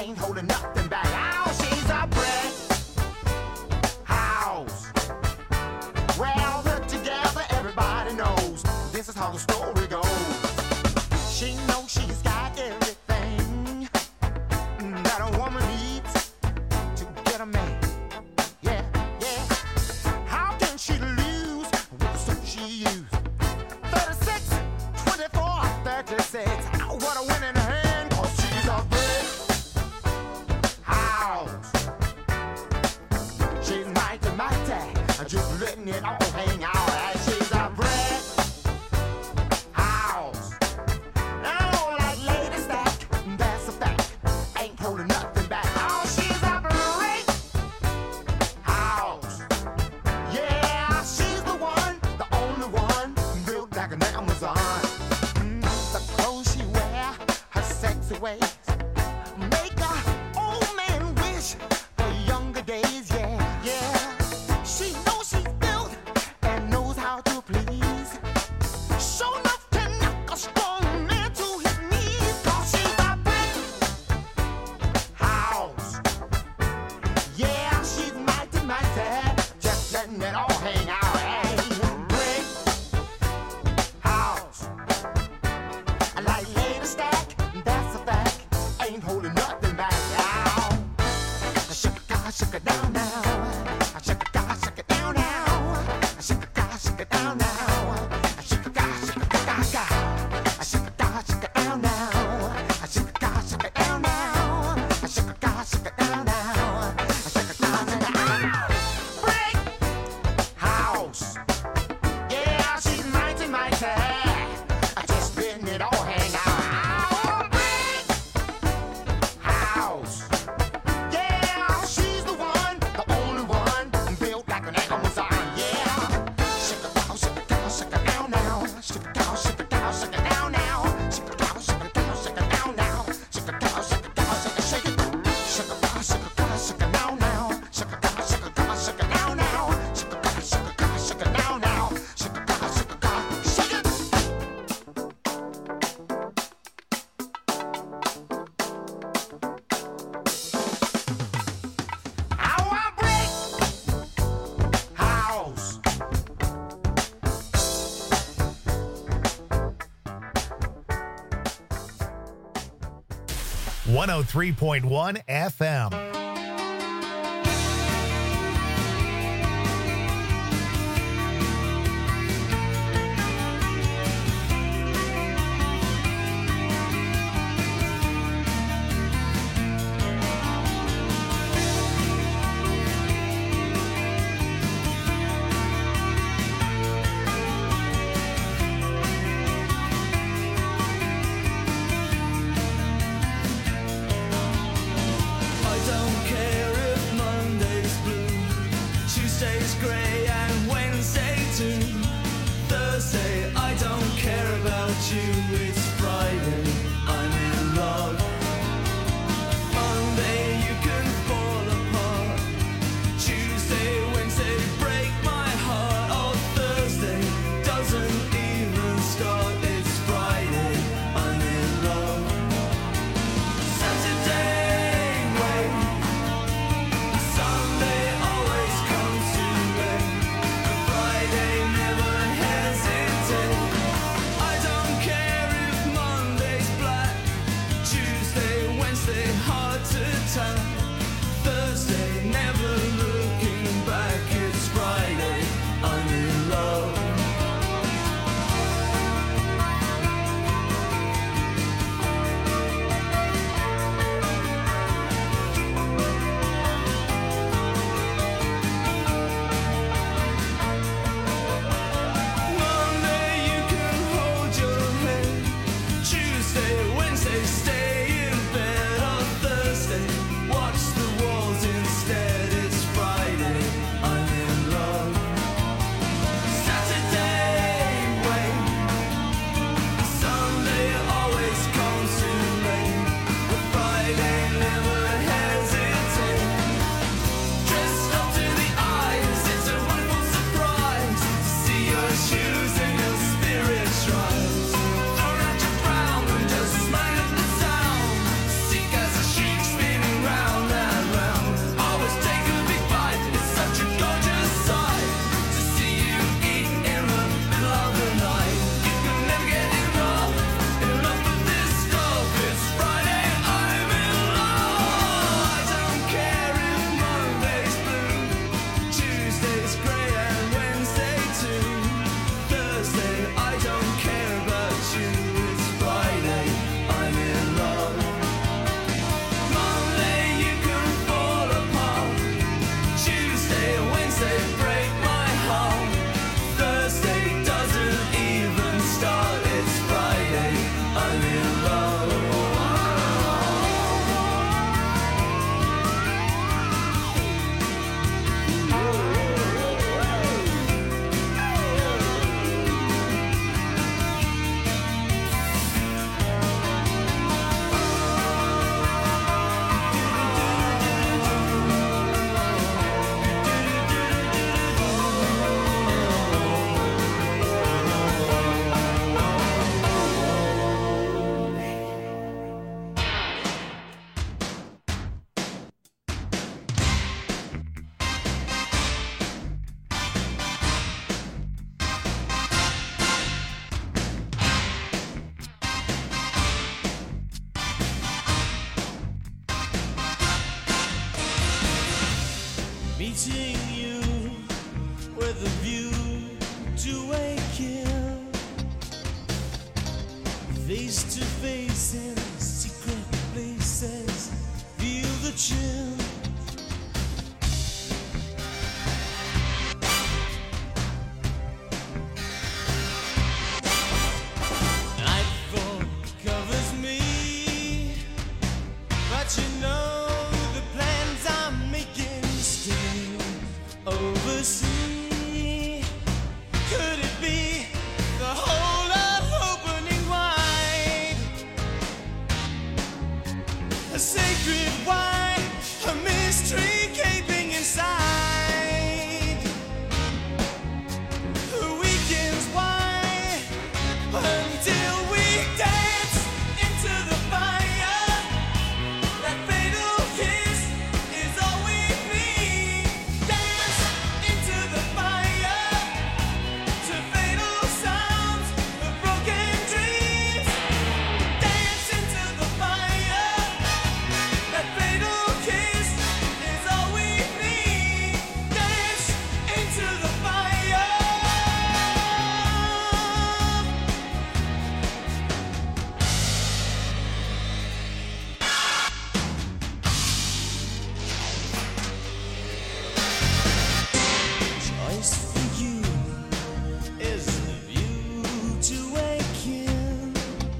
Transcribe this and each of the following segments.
ain't holding nothing back. Oh, she's a brick house. Well, put together, everybody knows this is how the story goes. She knows she's got everything that a woman needs to get a man. Yeah, yeah. How can she lose with the suit she used? 36, 24, 36. What a winning hand, 'cause she's a brick house. She's mighty, mighty, just letting it all hang out. She's a brick house. Oh, like lady stack, that's a fact. Ain't holding nothing back. Oh, she's a brick house. Yeah, she's the one, the only one, built like an Amazon. The clothes she wear, her sexy ways, make a old man wish for younger days. Yeah, yeah. She knows she's built and knows how to please. Show enough can knock a strong man to his knees. 'Cause she's a brick house. Yeah, she's mighty, mighty, just letting it all hang out. Hey, brick house. I like lady stack, that's a fact. Ain't holding nothing back. Now, shake it down now. Shake it down now. Shake it down now. Shake it down now. Shake it down now. Shake it down now. Shake it down now. Shake it down now. Brick house. Yeah, she's mighty, mighty. Just letting it all hang out. Brick house. Yeah, she's the one, the only one, built like an Amazon. Yeah. Shake it down now. Shake it down now. Shake it down now. Shake it down now. Shake it down now. Shake it down now. Shake it down now. Shake it down. Shake it down now. Shake it down now. Shake it now. Shake it down. Shake it now now. Shake it down. Shake it. Our brick house. 103.1 FM. I don't meeting you with a view to a kill. Face to face in secret places, feel the chill. Nightfall covers me, but you know the plans I'm making still oversee. Could it be the whole of opening wide? A sacred wine, a mystery gaping inside. The weekend's why until we dance into the fire. That fatal kiss is all we need. Dance into the fire to fatal sounds of broken dreams. Dance into the fire. That fatal kiss is all we need. Dance into the fire. Choice for you is the view to a kill.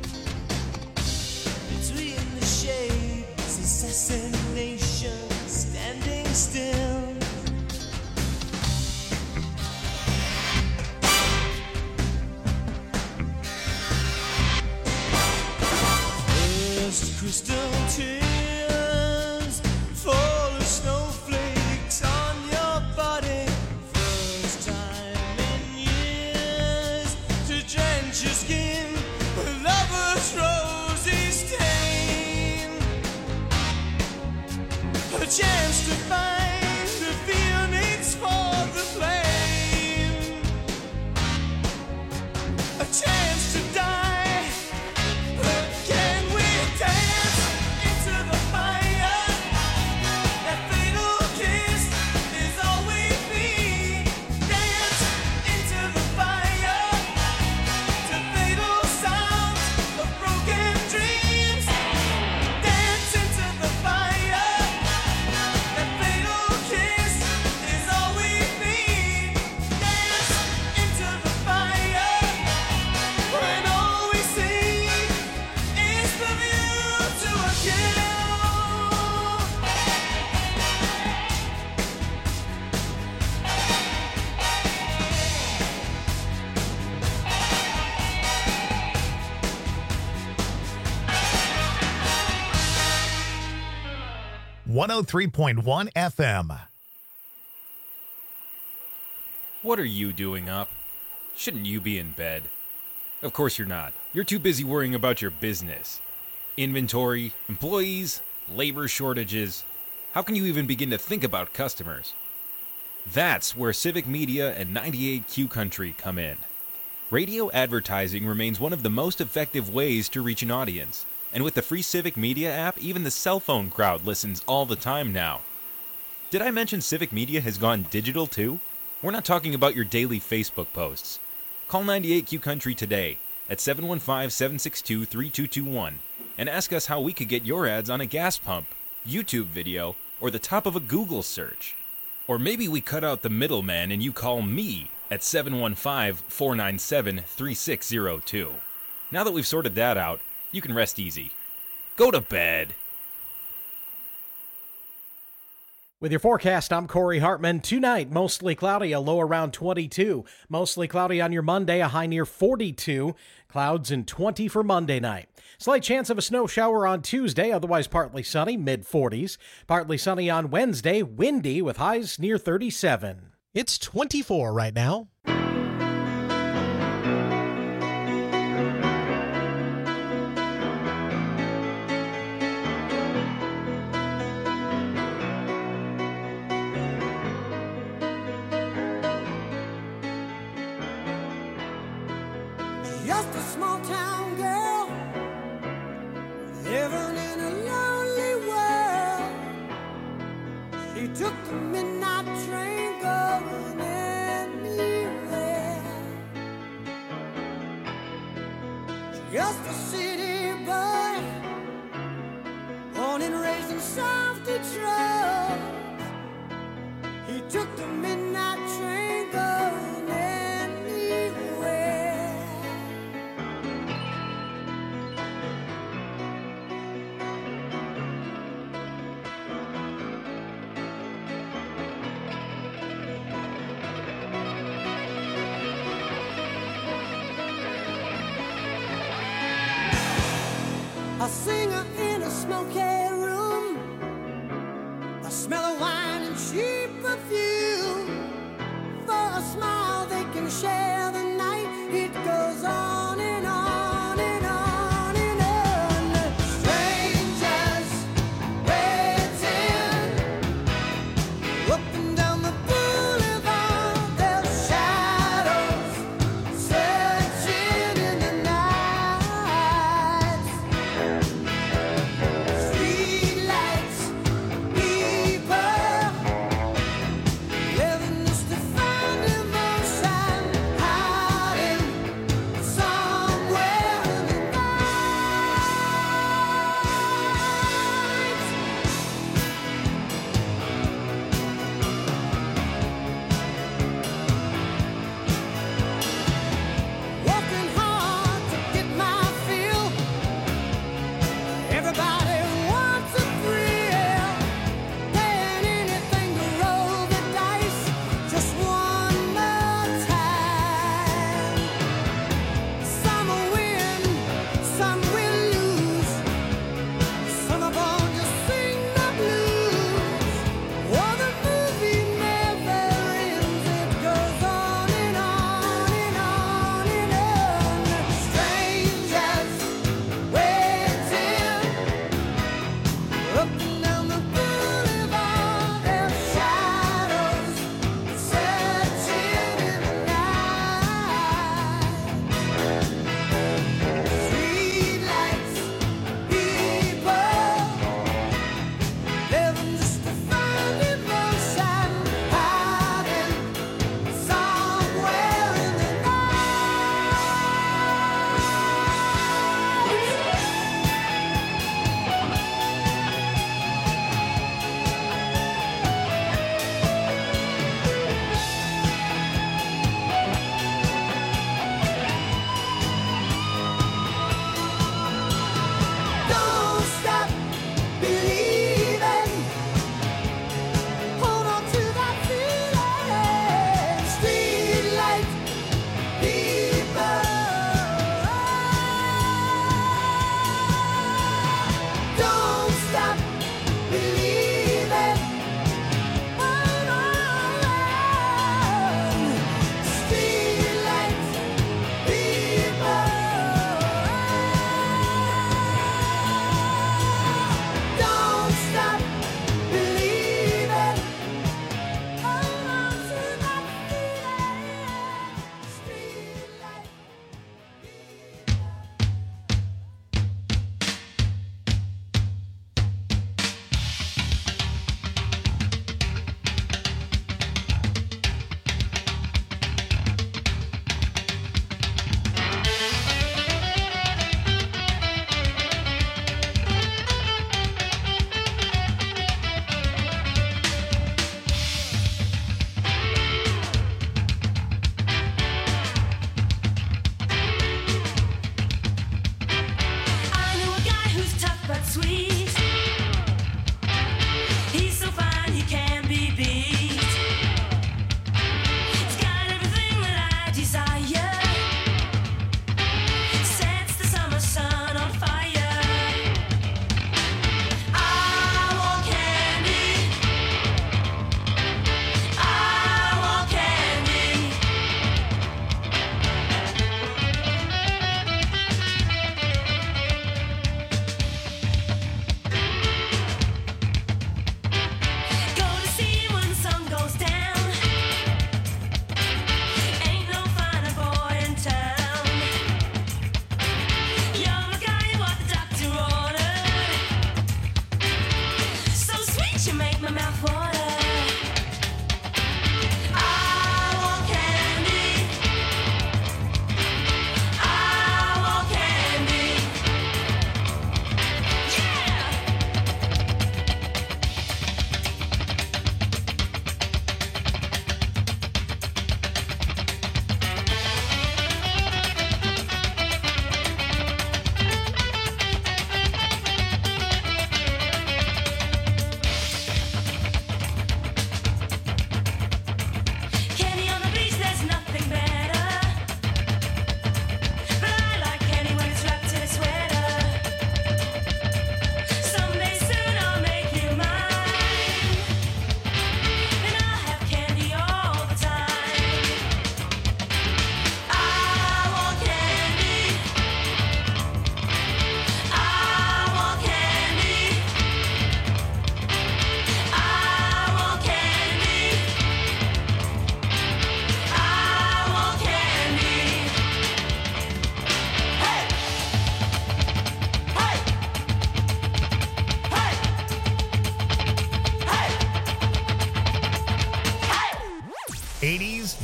Between the shades, assassination standing still. First crystal tears fall as snowflakes on your body. First time in years to drench your skin with lover's rosy stain. A chance to find the feelings for the flame. A chance to die. But can we dance into the fire? That fatal kiss is all we need. Dance into the fire to fatal sounds of broken dreams. Dance into the fire. That fatal kiss is all we need. Dance into the fire when all we see is the view to a kill. 103.1 FM. What are you doing up? Shouldn't you be in bed? Of course you're not. You're too busy worrying about your business. Inventory, employees, labor shortages. How can you even begin to think about customers? That's where Civic Media and 98Q Country come in. Radio advertising remains one of the most effective ways to reach an audience. And with the free Civic Media app, even the cell phone crowd listens all the time now. Did I mention Civic Media has gone digital too? We're not talking about your daily Facebook posts. Call 98Q Country today at 715-762-3221 and ask us how we could get your ads on a gas pump, YouTube video, or the top of a Google search. Or maybe we cut out the middleman and you call me at 715-497-3602. Now that we've sorted that out, you can rest easy. Go to bed. With your forecast, I'm Corey Hartman. Tonight, mostly cloudy, a low around 22. Mostly cloudy on your Monday, a high near 42. Clouds and 20 for Monday night. Slight chance of a snow shower on Tuesday, otherwise partly sunny, mid-40s. Partly sunny on Wednesday, windy with highs near 37. It's 24 right now. Just a small town girl living in a lonely world. She took the midnight train going anywhere. Just a city boy, born and raised in South Detroit. He took the midnight train going anywhere. A singer in a smoky room, the smell of wine and cheap perfume. For a smile they can share the night. It goes on and on and on and on. Strangers waiting up and down the boulevard, their shadows searching in the night. Streetlights, people living just to find emotion, hiding somewhere in the night. Working hard to get my fill. Everybody wants a thrill, paying anything to roll the dice just one more time. Some will win, some will lose. Some are born to sing the blues. Oh, the movie never ends. It goes on and on and on and on. Strangers waiting up and down the boulevard, their shadows searching in the night. Streetlights, people living just to find emotion, hiding somewhere in the Don't stop believing. Hold on to that feeling. Streetlight people. Don't stop believing. Hold on. Streetlight people. Don't stop believing. Hold on to that feeling. Streetlight I know a guy who's tough but sweet. He's so fine he can't be beat. He's got everything that I desire. Sets the summer sun on fire. I want candy. I want candy.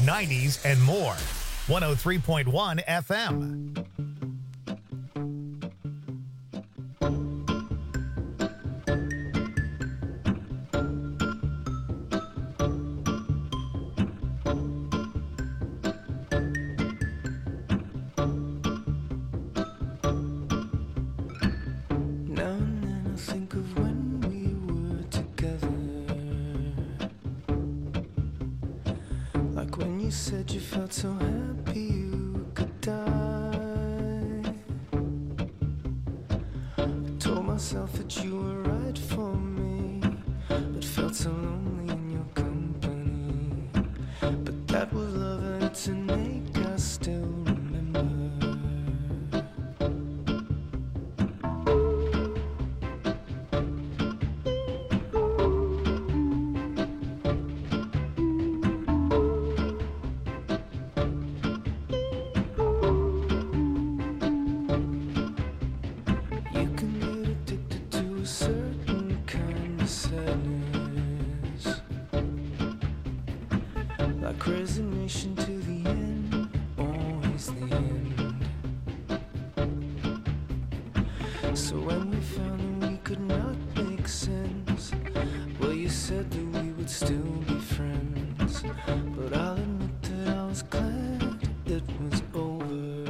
90s, and more. 103.1 FM. Now and then I think of when we were together, like when you said you felt so happy you could die. I told myself that you were right for me, but felt so lonely in your company. But that was love and it's an ache I still remember. You can get addicted to a certain kind of sadness, like resignation to the end, always the end. So when we found that we could not make sense, well, you said that we would still be friends. But I'll admit that I was glad it was over.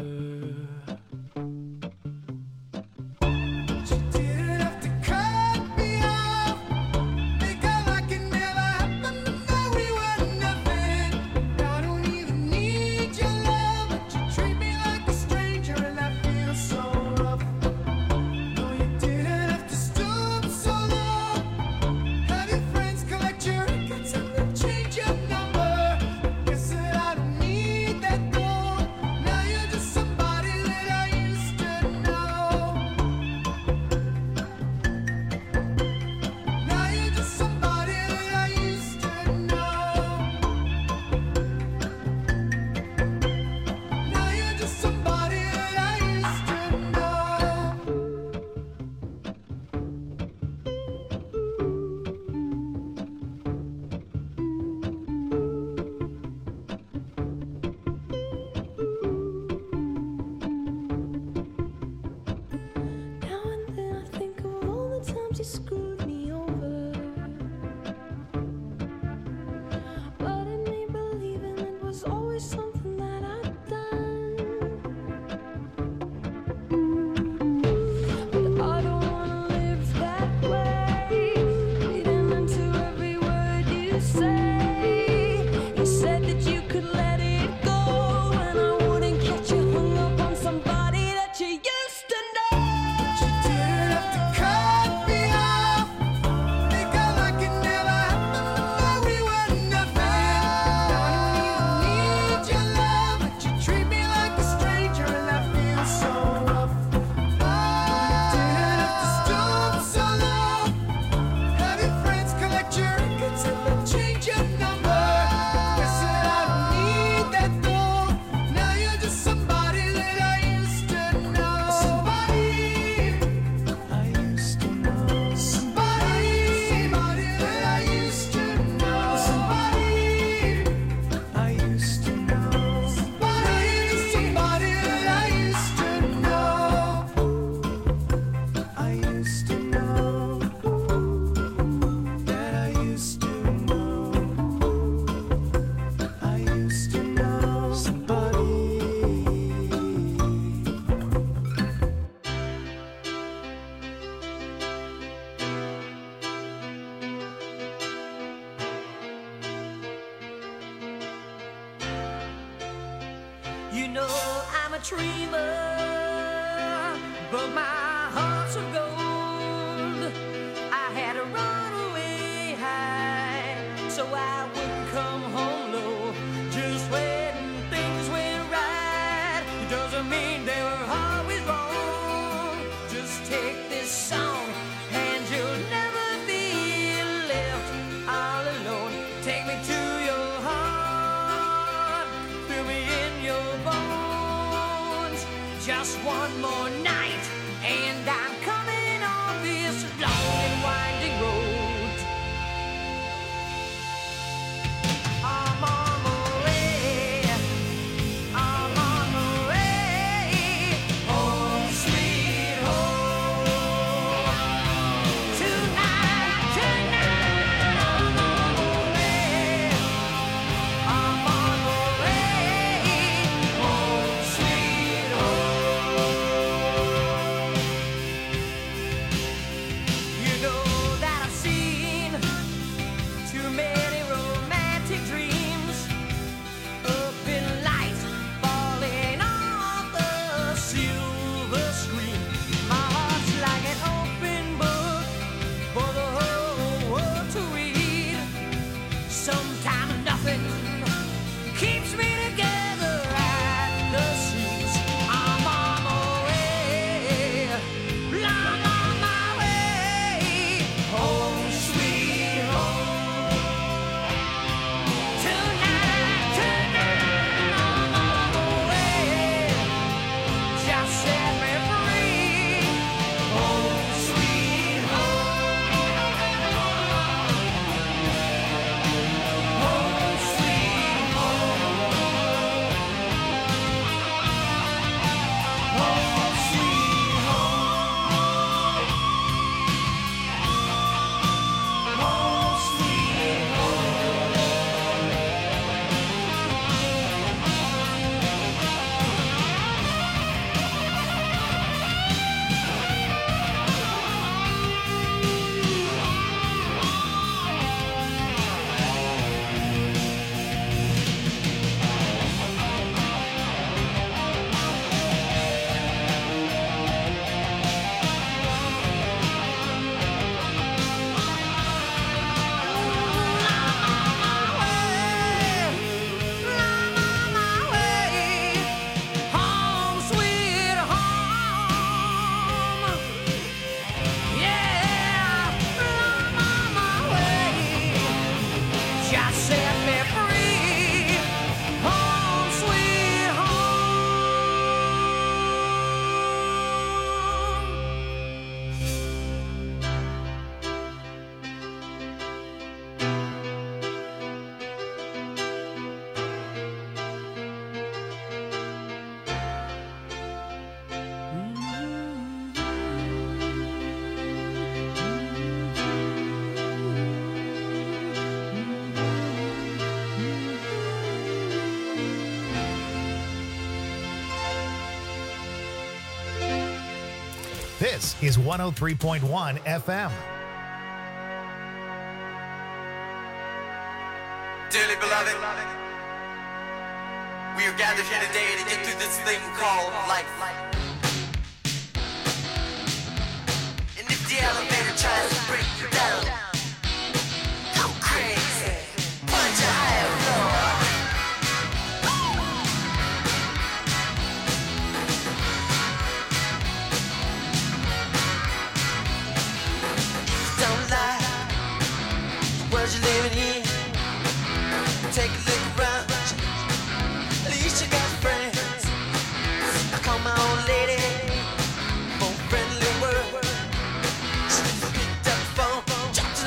She didn't have to cut me off, make out like it never happened, that we were nothing. I don't even need your love, but you treat me like a stranger, and I feel so rough. No, you didn't have to stoop so low. Have your friends collect your records and then change your number. Guess that I don't need that though. Now you're just somebody that I used to know. Now you're just somebody that I used to know. Now you're just somebody that I used to know. Now and then I think of all the times you screwed me over, but in me believing it was always something that I'd done. But I don't wanna live that way, reading into every word you say. You said that you could let it go, and I wouldn't catch you hung up on somebody that you used to know. You didn't have to cut me off, make out like it never happened, that we were nothing. I don't even need your love, but you treat me like a stranger, and I feel so rough. You didn't have to stoop so low, have your friends collect your records and then change your number. Guess that I don't need that though. Now you're just somebody that I used to know. Somebody I used to know. Somebody that I used to know. Somebody I used to know. Somebody that I used to know. I used to know that I used to know. I used to know somebody. You know I'm a dreamer, but my heart's of gold. I had to run away high, so I wouldn't come home low. Just when things went right, it doesn't mean they were always wrong. Just take this song, and you'll never be left all alone. Take me to your heart, feel me in your bones. Just one more night, and I'm coming This is 103.1 FM. Dearly beloved, we are gathered here today to get through this thing called life. And if the elevator tries to break you down, go crazy, punch a higher floor. Don't lie, the world you're living in. Take a look around, at least you got friends. I call my old lady, more friendly word. She picked up the phone, dropped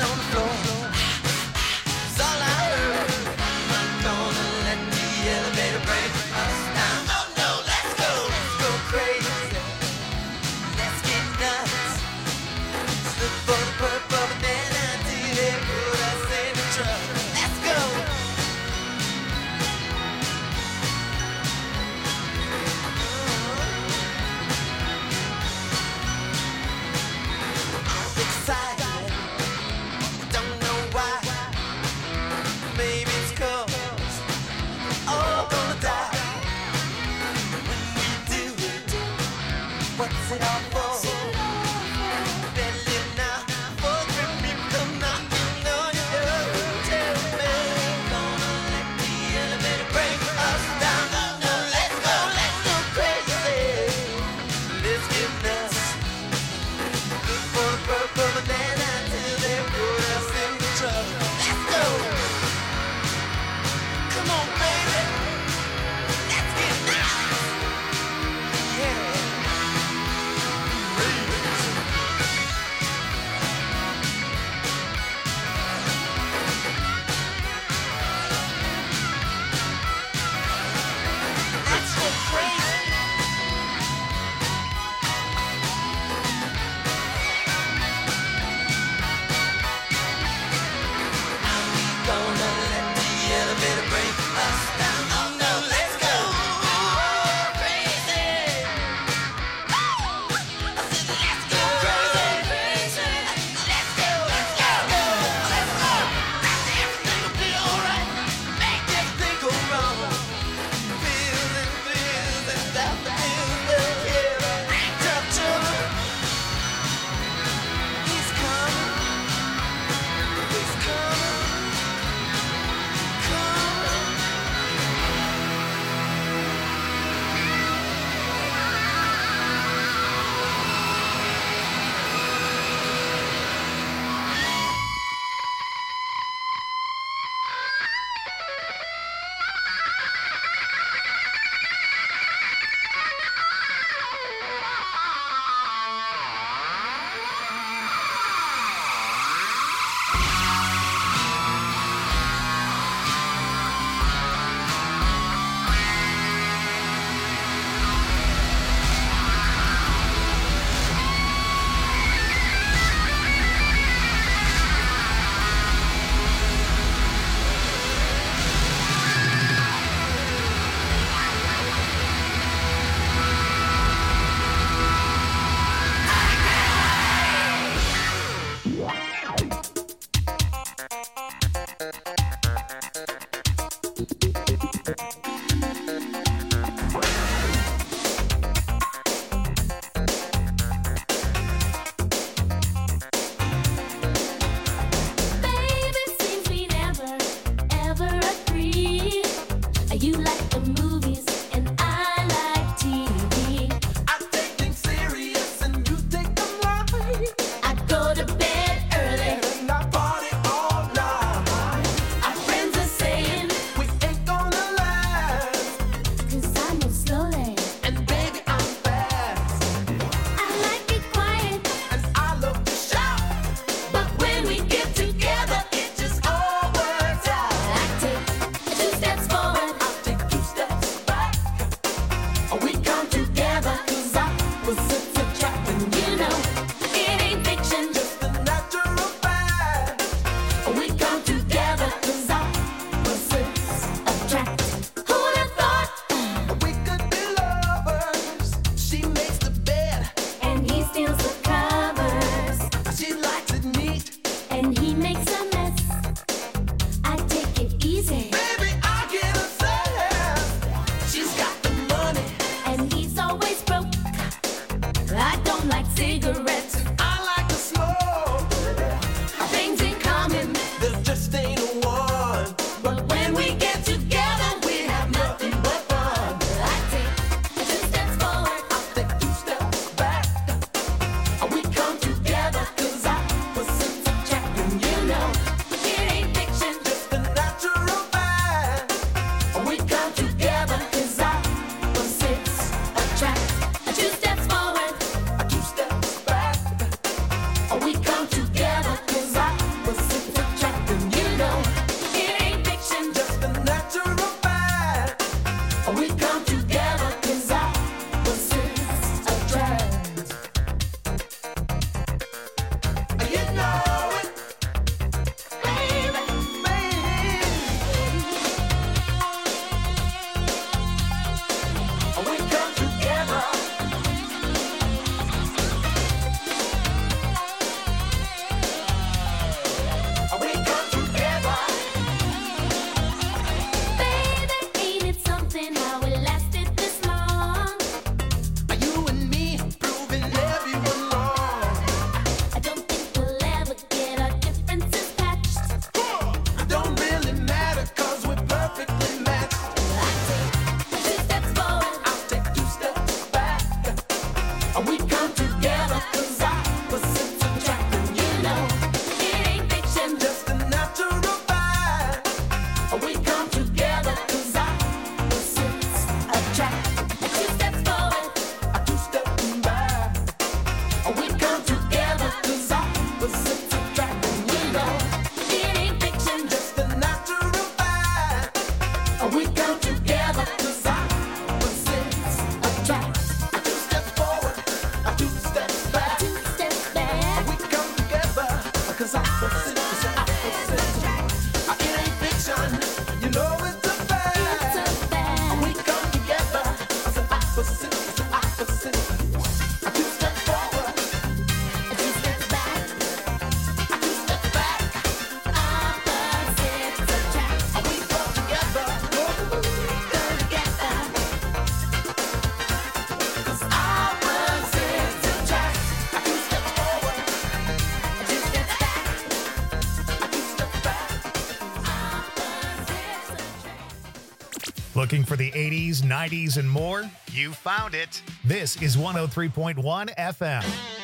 Looking for the 80s, 90s, and more? You found it. This is 103.1 FM.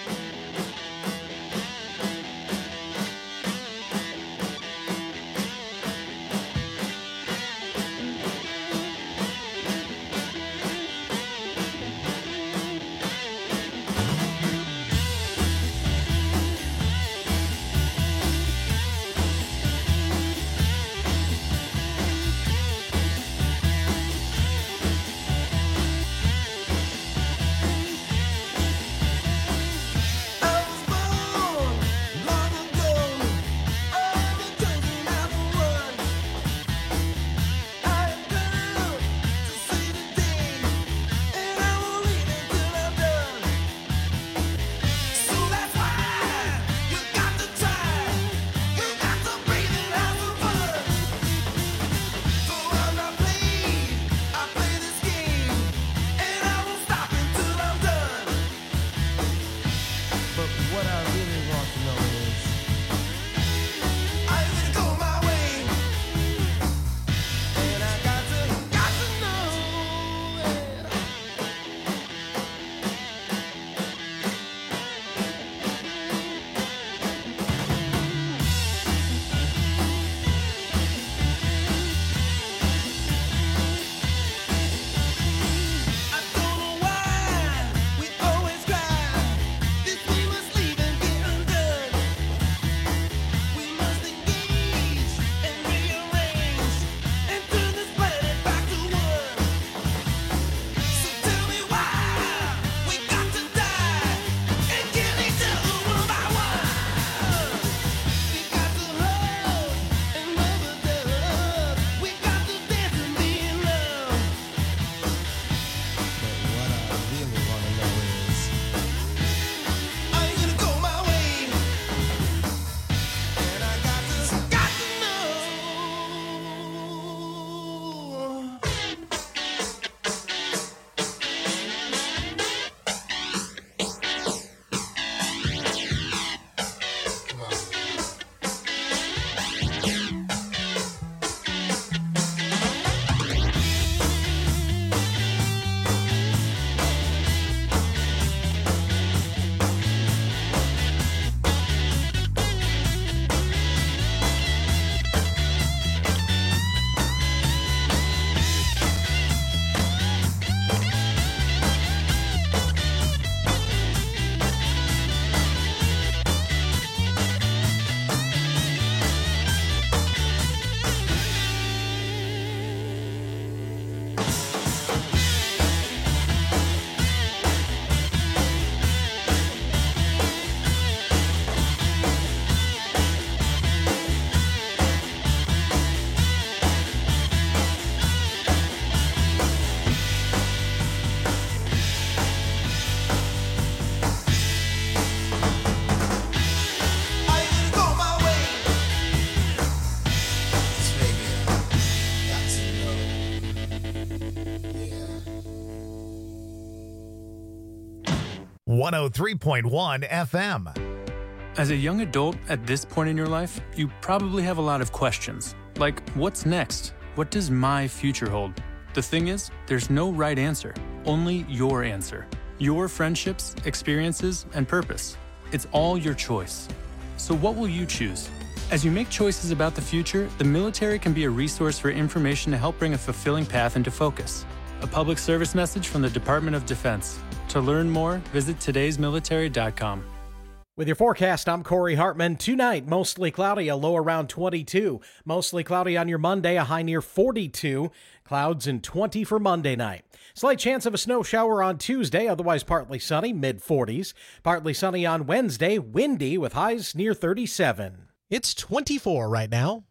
FM. 103.1 FM. As a young adult at this point in your life, you probably have a lot of questions. Like, what's next? What does my future hold? The thing is, there's no right answer, only your answer. Your friendships, experiences, and purpose. It's all your choice. So what will you choose? As you make choices about the future, the military can be a resource for information to help bring a fulfilling path into focus. A public service message from the Department of Defense. To learn more, visit todaysmilitary.com. With your forecast, I'm Corey Hartman. Tonight, mostly cloudy, a low around 22. Mostly cloudy on your Monday, a high near 42. Clouds and 20 for Monday night. Slight chance of a snow shower on Tuesday, otherwise partly sunny, mid-40s. Partly sunny on Wednesday, windy with highs near 37. It's 24 right now.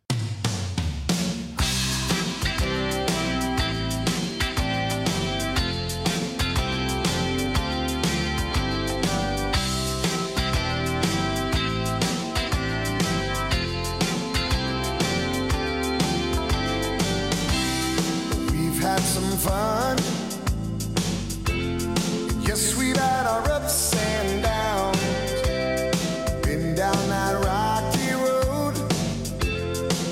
Had some fun. Yes, we've had our ups and downs. Been down that rocky road.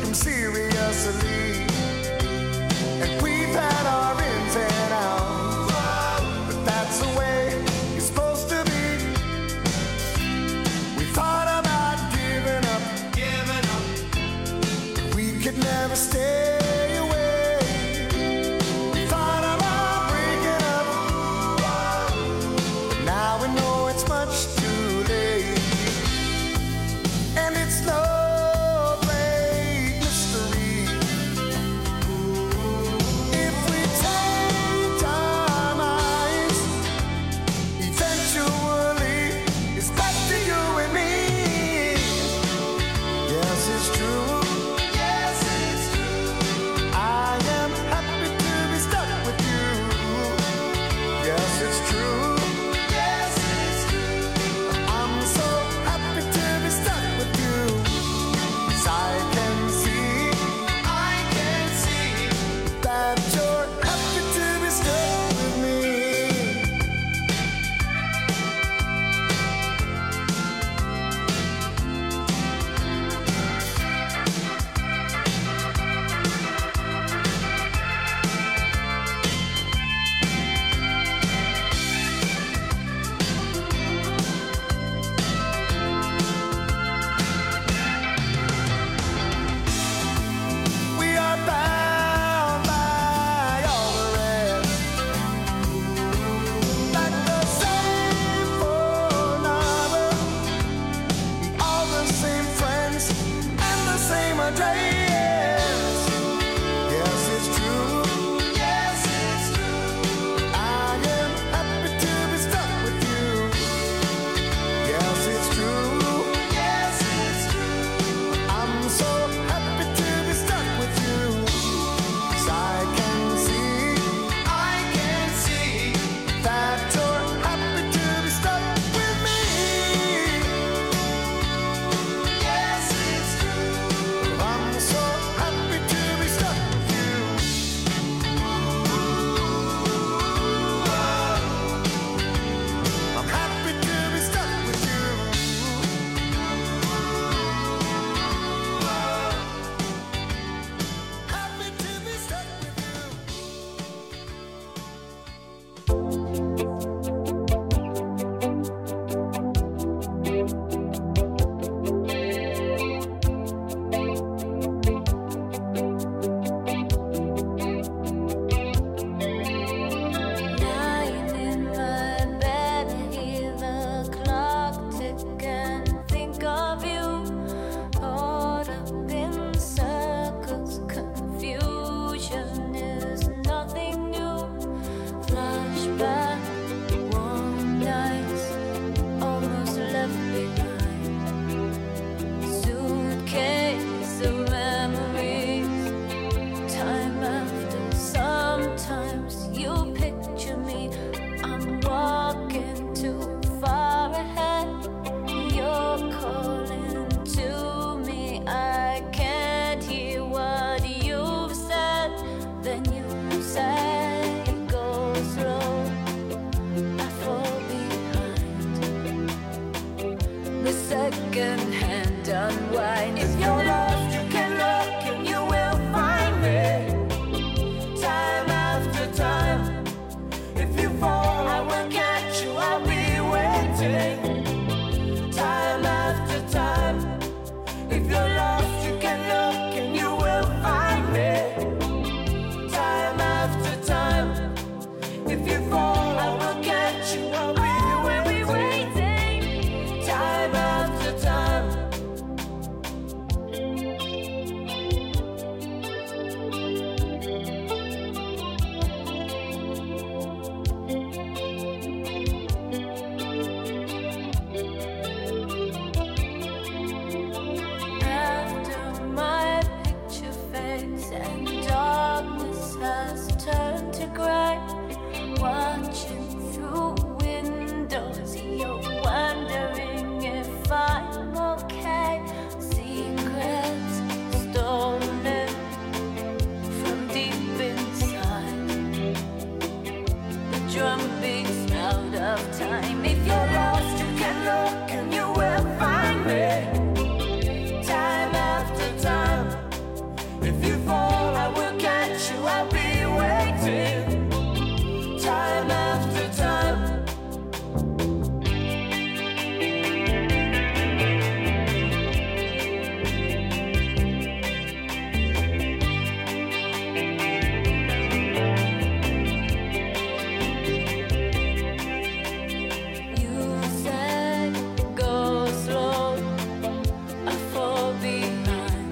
him seriously. And we've had our ins and outs, but that's the way it's supposed to be. We thought about giving up, but we could never stay away. We thought about breaking up, but now we know it's much too late. And it's no great mystery. If we take our minds, eventually it's back to you and me. Yes, it's true. Yes, it's true. I am happy to be stuck with you. Yes, it's true. Yes, it's true. I'm so happy to be stuck with you. 'Cause I can see that you're happy to be stuck with me. We are bound by all the rest, like the same phone number, all the same friends, and the same address. Yes, it's true. Yes, it's true. I am happy to be stuck with you. Yes, it's true. Yes, it's true. I'm so happy to be stuck with you. 'Cause I can see that you're happy to be stuck with me. Yes, it's true. I'm so If you fall, I will catch you. I'll be waiting. Time after time. You said go slow, I fall behind.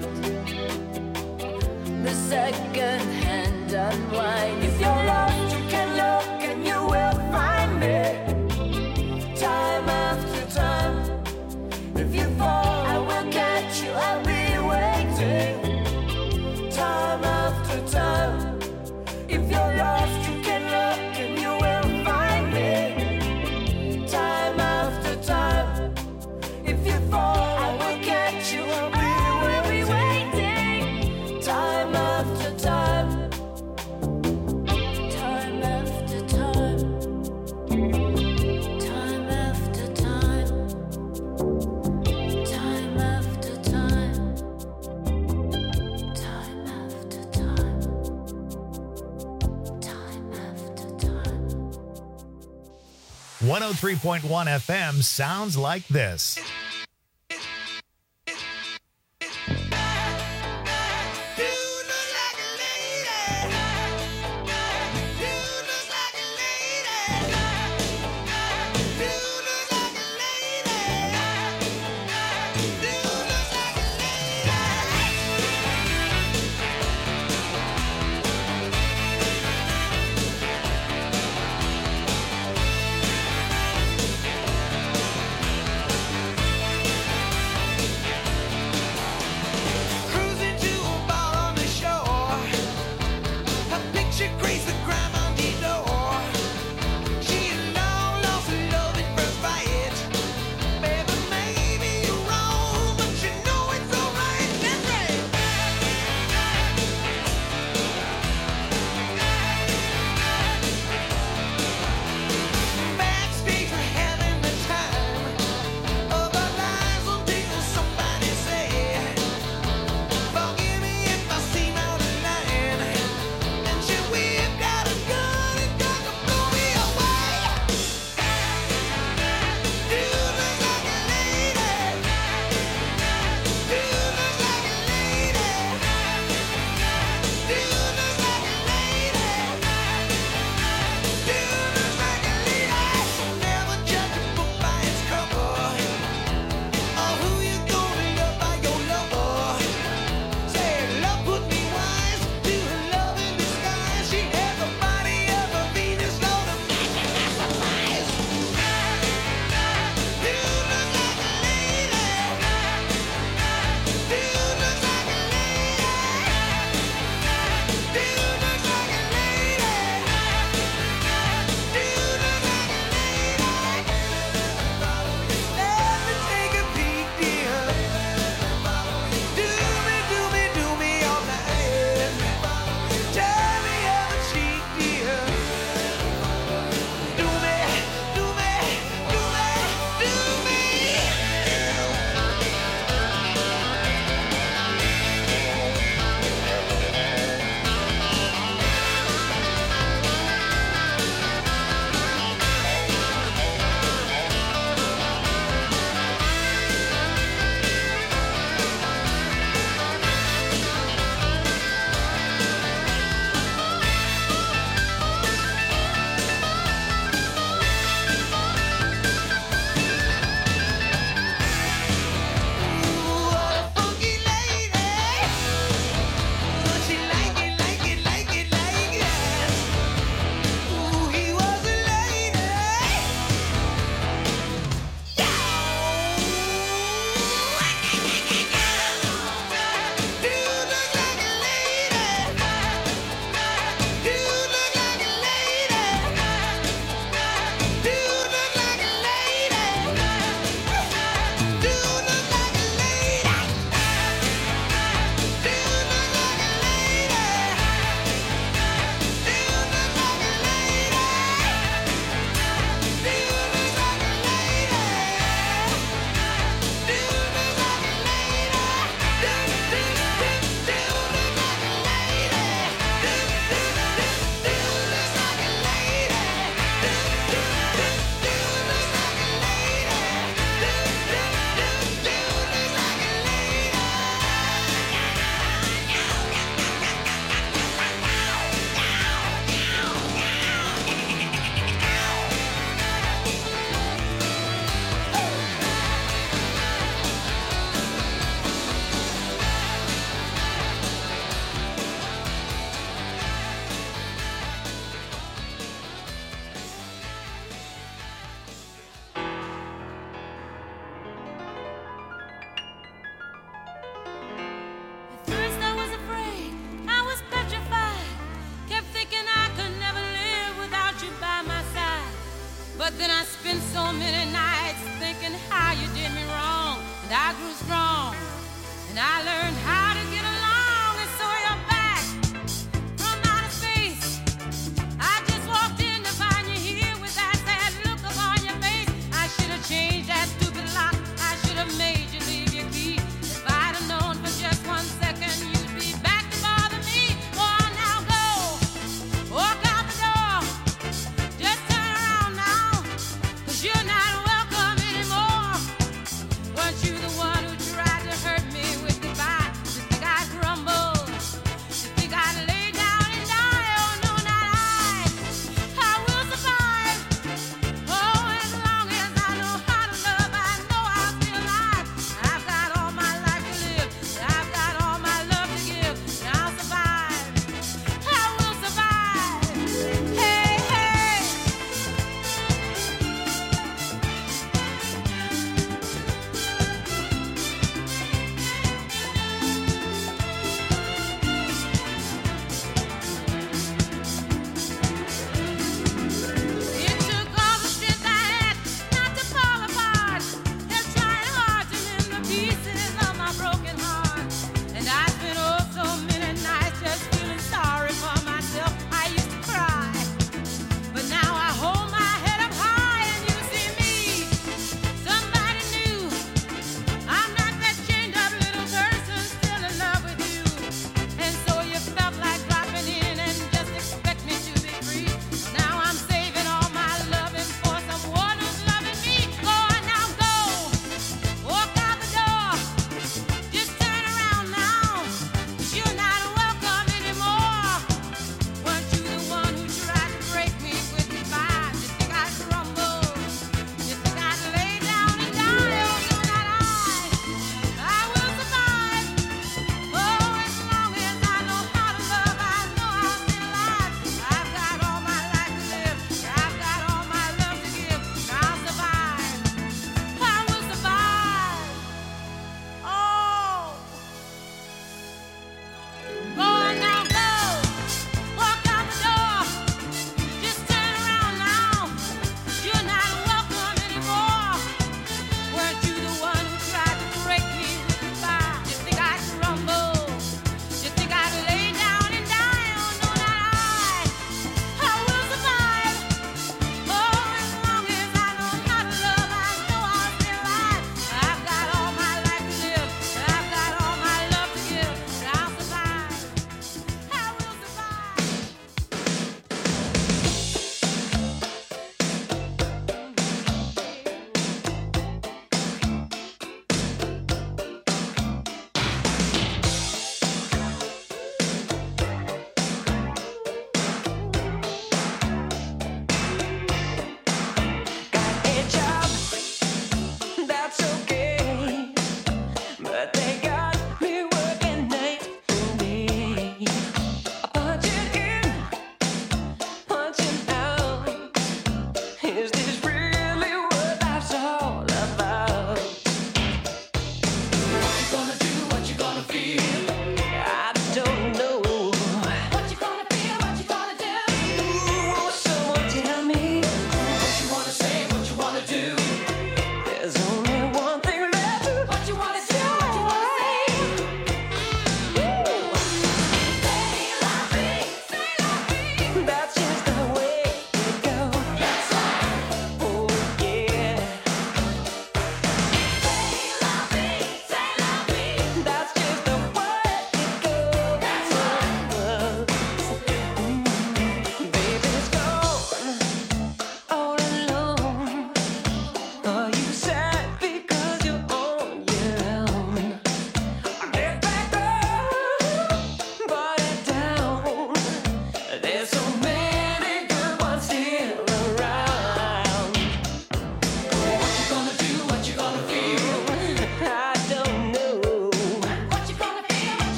The second hand unwind. If you're lost, you can look and you will find me. Time after time. If you fall, I will catch you. I'll be waiting. Time after time. If you're lost, you can look and you will find me. Time after time. If you fall, I will catch you. I'll be waiting. Time after time. Time after time. Time after time. Time after time. Time after time. Time after time. 103.1 FM sounds like this.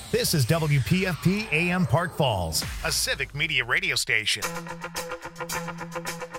This is WPFP AM Park Falls, a civic media radio station.